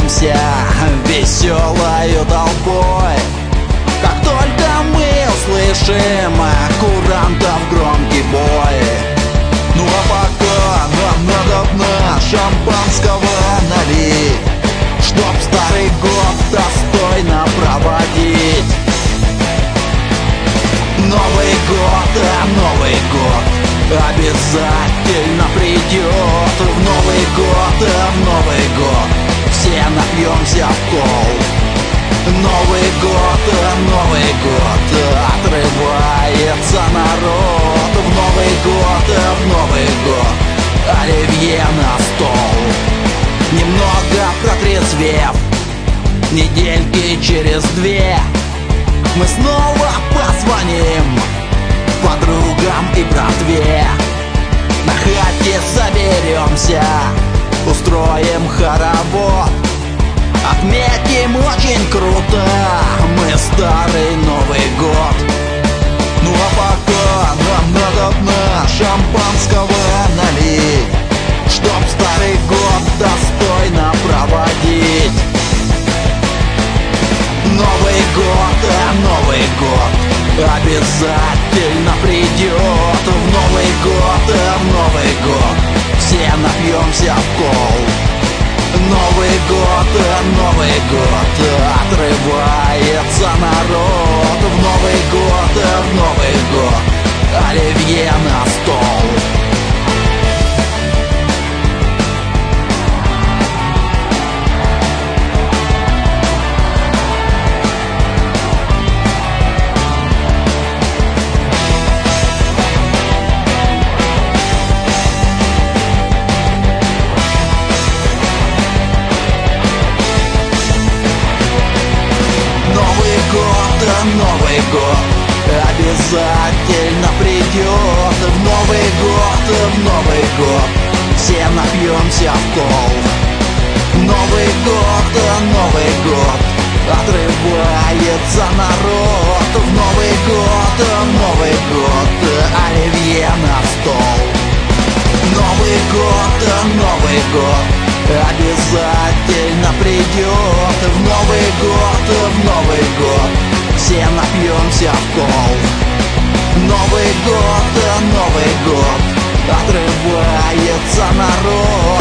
соберемся веселою толпой. Как только мы услышим курантов громкий бой. Ну а пока нам надо дна шампанского налить, чтоб старый год достойно проводить. Новый год обязательно придет. В Новый год все напьемся в кол. Новый год отрывается народ. В Новый год оливье на стол. Немного протрезвев, недельки через две, мы снова позвоним подругам и братве. На хате соберемся, устроим хоровод, отметим очень круто мы старый Новый год. Ну а пока нам надо дна шампанского налить, чтоб старый год достойно проводить. Новый год обязательно придет. В Новый год все напьемся в кол. Новый год отрывается народ. В Новый год оливье на стол. Новый год обязательно придет. В Новый год все напьемся в кол. Новый год отрывается народ. В Новый год оливье на стол. Новый год обязательно придет. В Новый год все напьемся в кол. Новый год отрывается народ.